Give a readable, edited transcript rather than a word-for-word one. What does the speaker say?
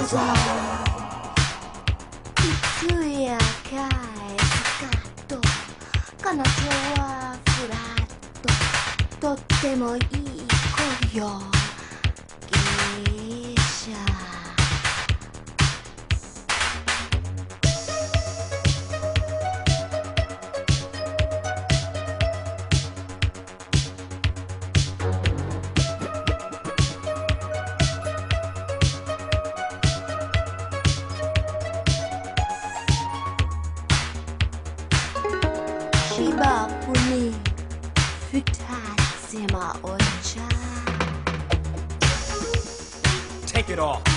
つやかいスカッと彼女はフラットとってもいい子よ芸者芝生に二つもお茶 Take it off.